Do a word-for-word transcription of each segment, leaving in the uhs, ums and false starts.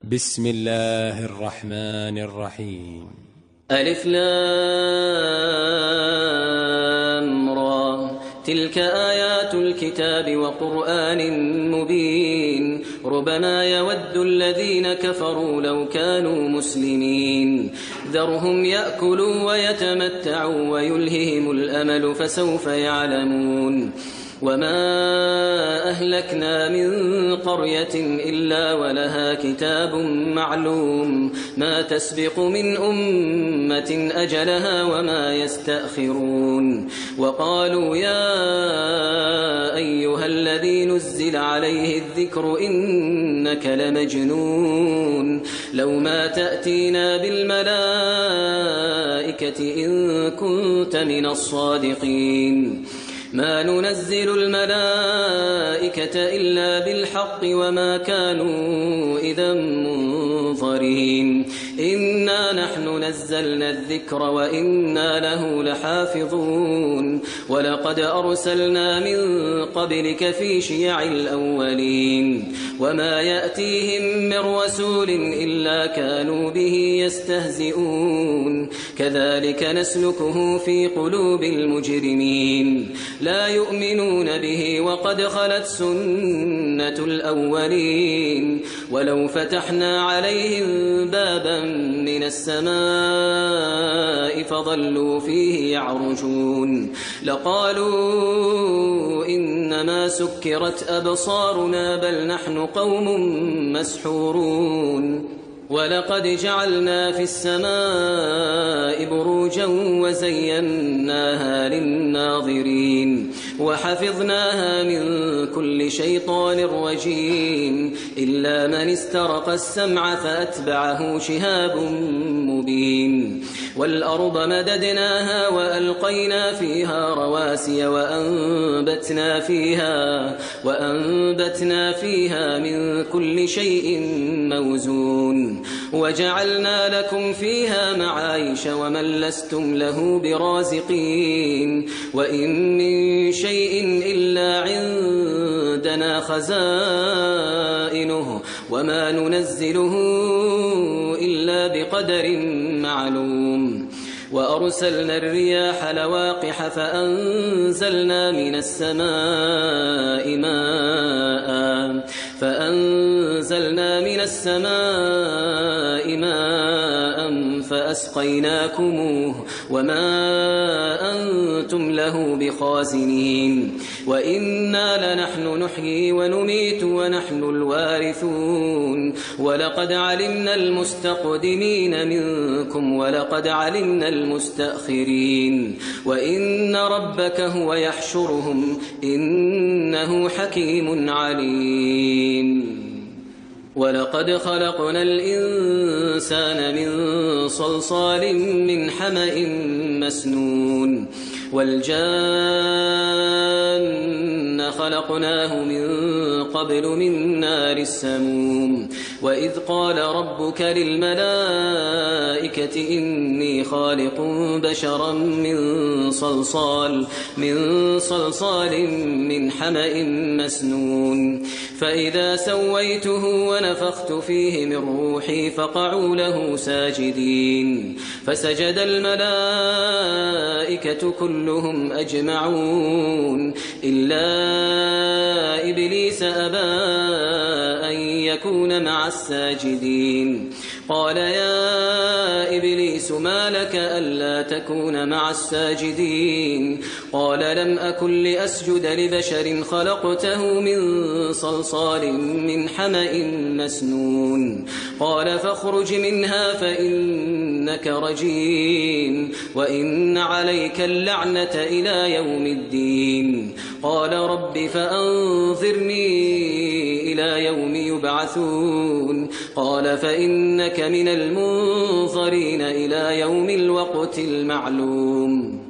بسم الله الرحمن الرحيم. ألف لام را تلك آيات الكتاب وقرآن مبين ربما يود الذين كفروا لو كانوا مسلمين ذرهم يأكلوا ويتمتعوا ويلههم الأمل فسوف يعلمون وما أهلكنا من قرية إلا ولها كتاب معلوم ما تسبق من أمة أجلها وما يستأخرون وقالوا يا أيها الذي نزل عليه الذكر إنك لمجنون لو ما تأتينا بالملائكة إن كنت من الصادقين ما ننزل الملائكة إلا بالحق وما كانوا إذا منظرين إنا نحن نزلنا الذكر وإنا له لحافظون ولقد أرسلنا من قبلك في شيع الأولين وما يأتيهم من رسول إلا كانوا به يستهزئون كذلك نسلكه في قلوب المجرمين لا يؤمنون به وقد خلت سنة الأولين ولو فتحنا عليهم بابا من السماء فظلوا فيه يعرجون لقالوا إنما سكرت أبصارنا بل نحن قوم مسحورون ولقد جعلنا في السماء بروجا وزيناها للناظرين وحفظناها من كل شيطان رجيم إلا من استرق السمع فأتبعه شهاب مبين والأرض مددناها وألقينا فيها رواسي وأنبتنا فيها وأنبتنا فيها من كل شيء موزون وجعلنا لكم فيها معايش ومن لستم له برازقين وإن من شيء إلا عندنا خزائنه وما ننزله إلا بقدر معلوم وأرسلنا الرياح لواقح فأنزلنا من السماء ماء فأنزلنا من السماء ماء فأسقيناكموه وما أنتم له بخازنين وإنا لنحن نحيي ونميت ونحن الوارثون ولقد علمنا المستقدمين منكم ولقد علمنا المستأخرين وإن ربك هو يحشرهم إنه حكيم عليم ولقد خلقنا الإنسان من صلصال من حمأ مسنون والجان خلقناه من قبل من نار السموم وإذ قال ربك للملائكة إني خالق بشرا من صلصال من صلصال من حمأ مسنون فإذا سويته ونفخت فيه من روحي فقعوا له ساجدين فسجد الملائكة كلهم أجمعون إلا إبليس أبى أن يكون مع الساجدين قال يا إبليس ما لك ألا تكون مع الساجدين قال لم أكن لأسجد لبشر خلقته من صلصال من حمأ مسنون قال فاخرج منها فإنك رجيم وإن عليك اللعنة إلى يوم الدين قال رب فأنظرني إلى يوم يبعثون قال فإنك من المنظرين إلى يوم الوقت المعلوم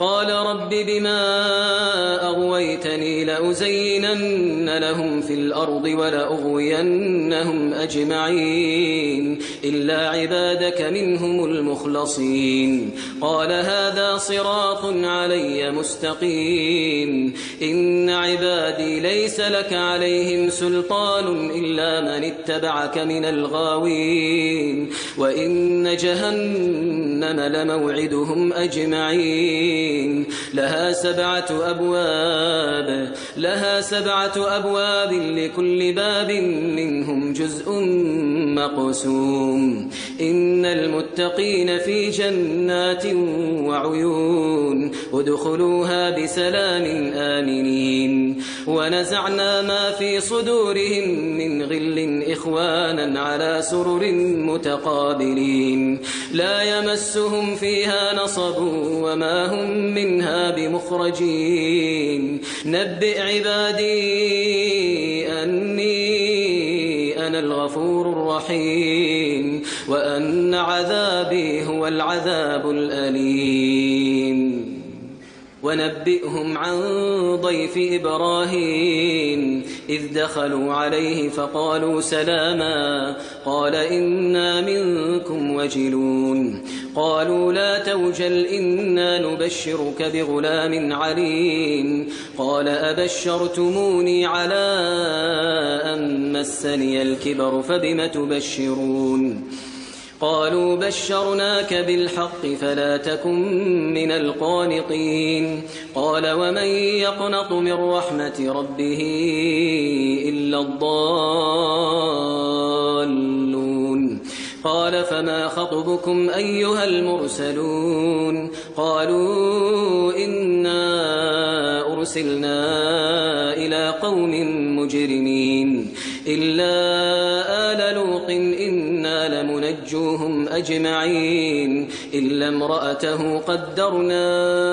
قال رب بما أغويتني لأزينن لهم في الأرض ولأغوينهم أجمعين إلا عبادك منهم المخلصين قال هذا صراط علي مستقيم إن عبادي ليس لك عليهم سلطان إلا من اتبعك من الغاوين وإن جهنم لموعدهم أجمعين لها سبعة أبواب لها سبعة أبواب لكل باب منهم جزء مقسوم إن المتقين في جنات وعيون ادخلوها بسلام آمنين ونزعنا ما في صدورهم من غل إخوانا على سرر متقابلين لا يمسهم فيها نصب وما هم منها بمخرجين نبئ عبادي أني أنا الغفور الرحيم وأن عذابي هو العذاب الأليم ونبئهم عن ضيف إبراهيم إذ دخلوا عليه فقالوا سلاما قال إنا منكم وجلون قالوا لا توجل إنا نبشرك بغلام عليم قال أبشرتموني على أن مسني الكبر فبم تبشرون قالوا بشرناك بالحق فلا تكن من القانطين قال ومن يقنط من رحمة ربه إلا الضالون قال فما خطبكم أيها المرسلون قالوا إنا أرسلنا إلى قوم مجرمين إلا آل لوط إنا لمنجوهم أجمعين إلا امرأته قدرنا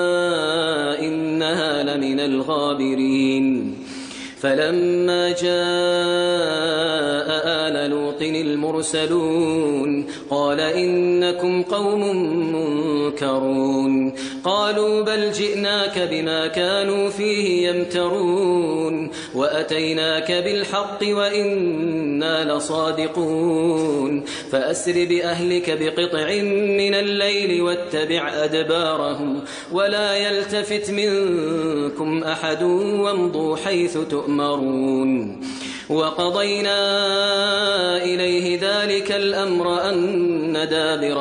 إنها لمن الغابرين فلما جاء آل لوط المرسلون قال إنكم قوم منكرون قالوا بل جئناك بما كانوا فيه يمترون وأتيناك بالحق وإنا لصادقون فأسر بأهلك بقطع من الليل واتبع أدبارهم ولا يلتفت منكم أحد وامضوا حيث تؤمرون وقضينا إليه ذلك الأمر أن دابر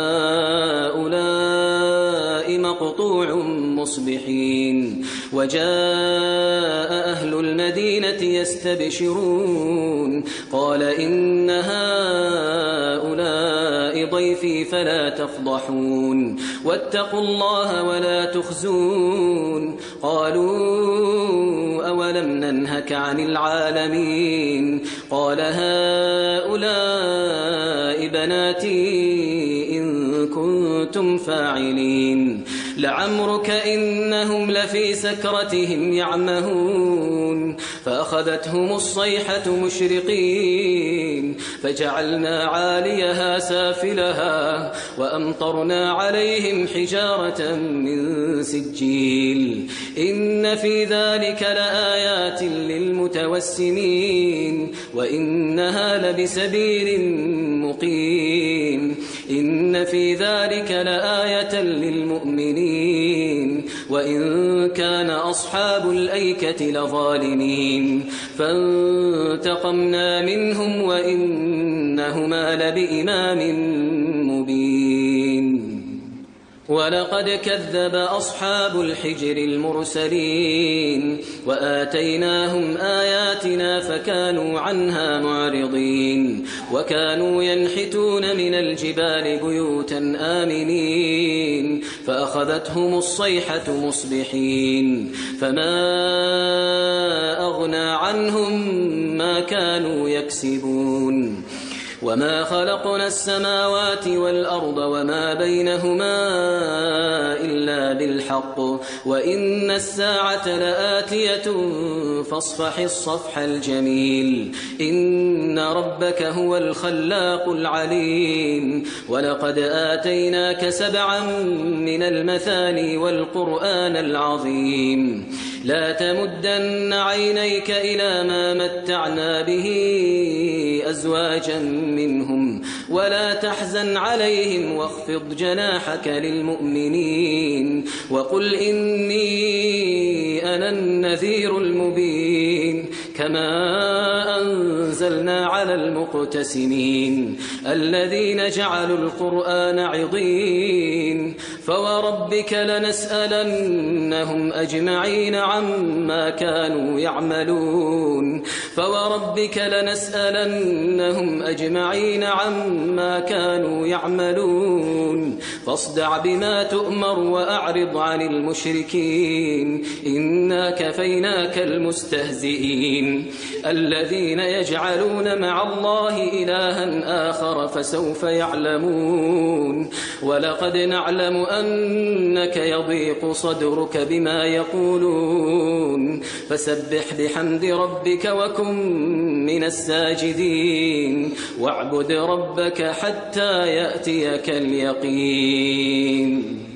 هؤلاء مقطوع مصبحين وجاء أهل المدينة يستبشرون قال إن هؤلاء ضيفي فلا تفضحون واتقوا الله ولا تخزون قالوا أولم ننهك عن العالمين قال هؤلاء بناتي إن كنتم فاعلين لعمرك إنهم لفي سكرتهم يعمهون فأخذتهم الصيحة مشرقين فجعلنا عاليها سافلها وأمطرنا عليهم حجارة من سجيل إن في ذلك لآيات للمتوسمين وإنها لبسبيل مقيم إن في ذلك لآية للمؤمنين وإن كان أصحاب الأيكة لظالمين فانتقمنا منهم وإنهما لبإمام مبين ولقد كذب أصحاب الحجر المرسلين وآتيناهم آياتنا فكانوا عنها معرضين وكانوا ينحتون من الجبال بيوتا آمنين فأخذتهم الصيحة مصبحين فما أغنى عنهم ما كانوا يكسبون وما خلقنا السماوات والأرض وما بينهما إلا بالحق وإن الساعة لآتية فاصفح الصفح الجميل إن ربك هو الخلاق العليم ولقد آتيناك سبعا من المثاني والقرآن العظيم لا تمدن عينيك إلى ما متعنا به أزواجا منهم ولا تحزن عليهم واخفض جناحك للمؤمنين وقل إني أنا النذير المبين كما أنزلنا على المقتسمين الذين جعلوا القرآن عضين فوربك لنسألنهم أجمعين عما كانوا يعملون فوربك لنسألنهم أجمعين عما كانوا يعملون فاصدع بما تؤمر وأعرض عن المشركين إنا كفيناك المستهزئين الذين يجعلون مع الله إلها آخر فسوف يعلمون ولقد نعلم أنك يضيق صدرك بما يقولون فسبح بحمد ربك وكن من الساجدين واعبد ربك حتى يأتيك اليقين.